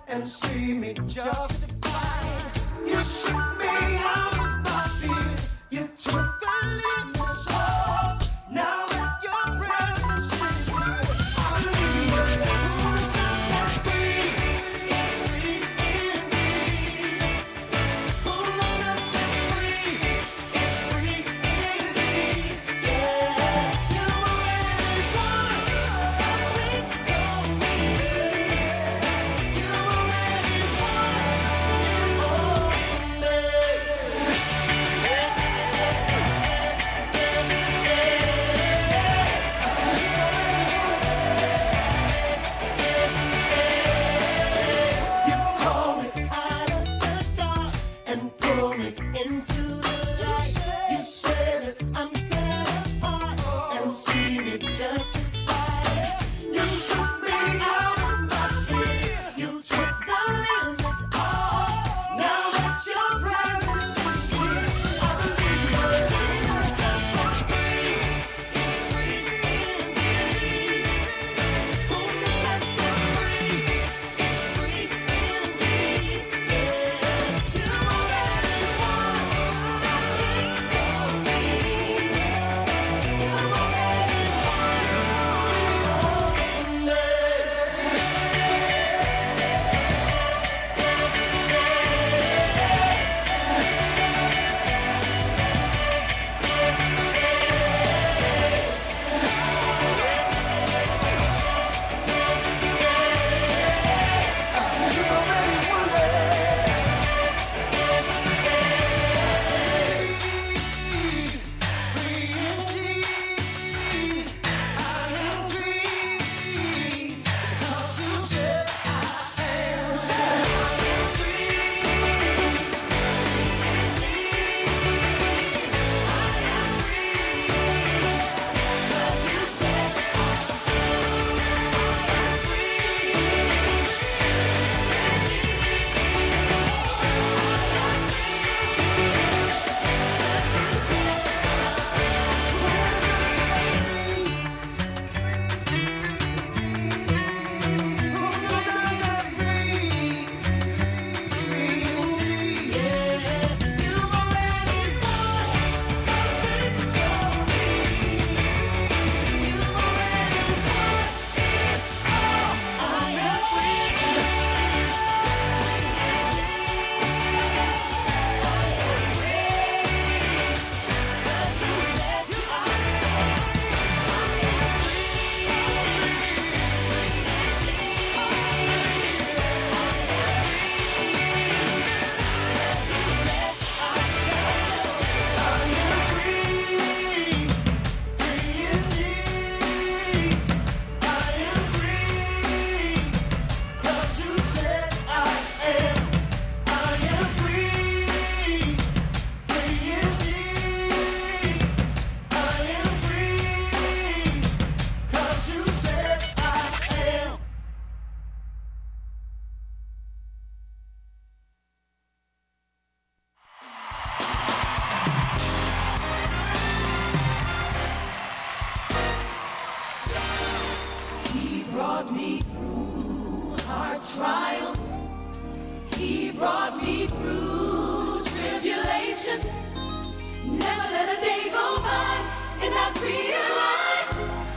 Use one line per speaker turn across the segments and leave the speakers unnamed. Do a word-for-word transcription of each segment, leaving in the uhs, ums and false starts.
and see me justified. You shook me out of my fear. You took the limits off. Now that your presence is here, I believe who the sun sets free, it's free indeed. Who the sun sets free, it's free indeed. Yeah, you already won a victory. You already won in You call me out of the dark and pull me into the light. You said that I'm set apart and see me justified. You shook me out of my fear. You took the limits off. Now that your presence is here, I believe who the sun sets free, it's free indeed. Who the sun sets free, it's free indeed. Yeah, you already won a victory. You already won in You already won Free indeed. I am free because you said I am. Said I am free. Because you said who the sun sets free, free indeed. Yeah, you already won a victory. You already won it all. I am free. You said I am free, free indeed. I am free, 'cause you said I am. I am free, free indeed. I am free, 'cause you said I am.
He brought me through hard trials. He brought me through tribulations. Never let a day go by and not realize,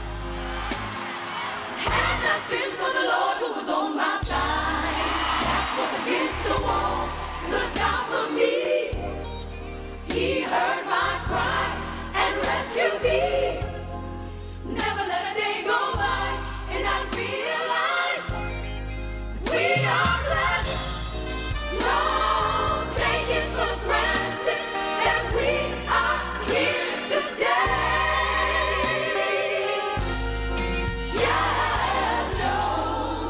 had not been for the Lord who was on my side, back was against the wall, looked out for me. He heard my cry and rescued me. Never let a day go by and not realize we are blessed. Don't take it for granted that we are here today. Just know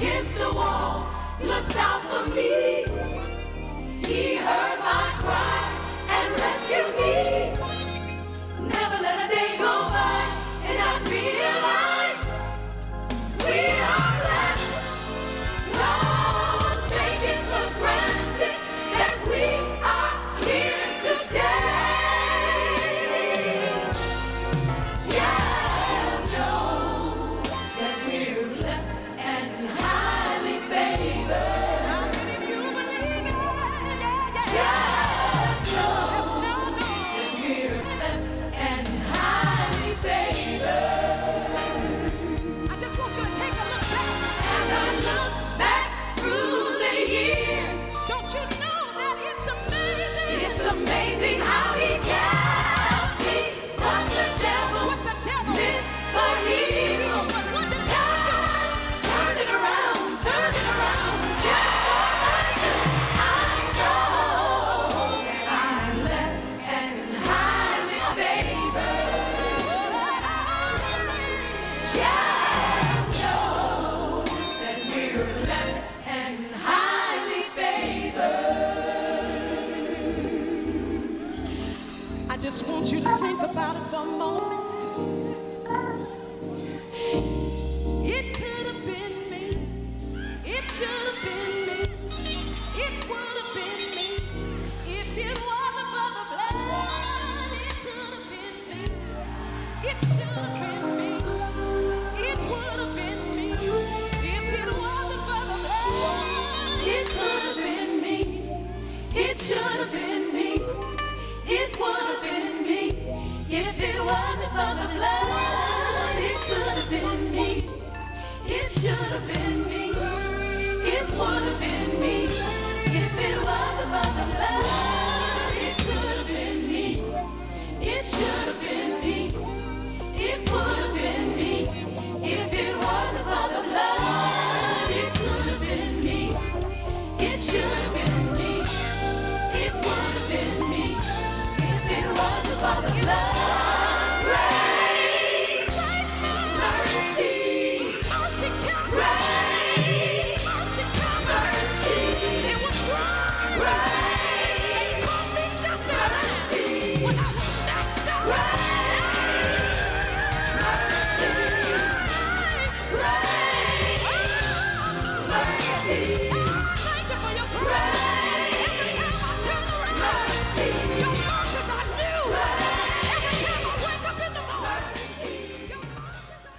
against the wall, looked out for me. He heard my cry and rescued me. Never let a day go by and I realize we are blessed. Don't take it for granted that we are here today. Just know that we're blessed and highly favored. How many of you believe it? Just know that we're blessed and highly favored. I just want you to take a look back. As I look back through the years, don't you know that it's amazing? It's amazing how he kept me. What the devil, what the devil meant for evil, what the devil turned it around, turned it around. Just for my good. I know that I'm blessed and highly favored. Just know that we're blessed and highly favored. I just want you to think about it for a moment. It could have been me. It should have been me. It would have been me. If it wasn't for the blood, it could have been me. It should have been me. It would have been me. If it wasn't for the blood, it could have been me. It should have been me. It would have been me. If it wasn't for the blood, it should have been me. It should have been me. It would have been me. If it wasn't for the blood, it could have been me. It should have been me. It would have been me. If it wasn't for the blood, it could have been me. It should have been me. It would have been me. If it wasn't for the blood. Grace, mercy, mercy, grace, mercy, mercy. It was grace. It called me just a mercy when I was messed up. Grace, mercy, mercy. Thank you for your grace. Every time I turn around, mercy. Your mercies are new. Every time I wake up in the morning, your mercies are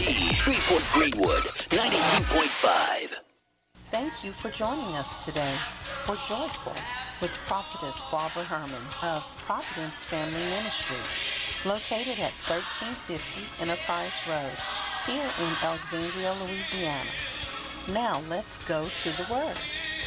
Shreveport Greenwood, ninety-two point five.
Thank you for joining us today for Joyful with Prophetess Barbara Herman of Providence Family Ministries, located at thirteen fifty Enterprise Road, here in Alexandria, Louisiana. Now let's go to the Word.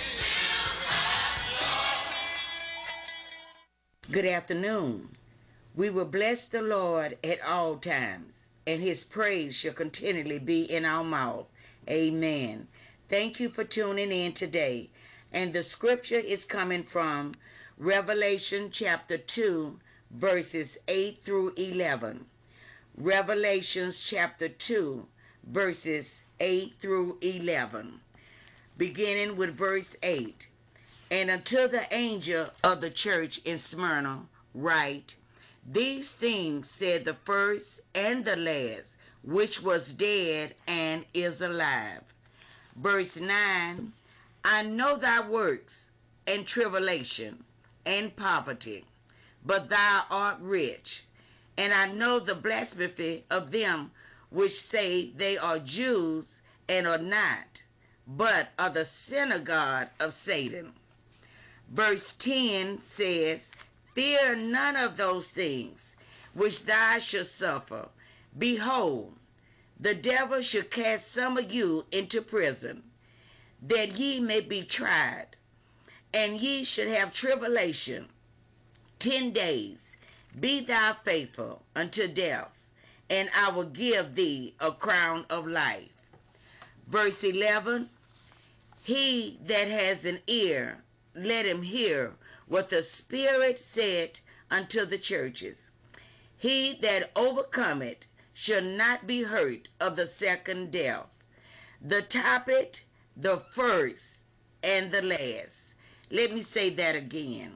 Good afternoon. We will bless the Lord at all times, and his praise shall continually be in our mouth. Amen. Thank you for tuning in today. And the scripture is coming from Revelation chapter two, verses eight through eleven. Revelations chapter two, verses eight through eleven. Beginning with verse eight. And unto the angel of the church in Smyrna write, These things said the first and the last, which was dead and is alive. Verse nine, I know thy works, and tribulation, and poverty, but thou art rich. And I know the blasphemy of them which say they are Jews, and are not, but are the synagogue of Satan. Verse ten says, Fear none of those things which thou shalt suffer. Behold, the devil shall cast some of you into prison, that ye may be tried, and ye should have tribulation ten days. Be thou faithful unto death, and I will give thee a crown of life. Verse eleven, He that has an ear, let him hear what the Spirit said unto the churches. He that overcometh shall not be hurt of the second death. The topic, the first, and the last. Let me say that again.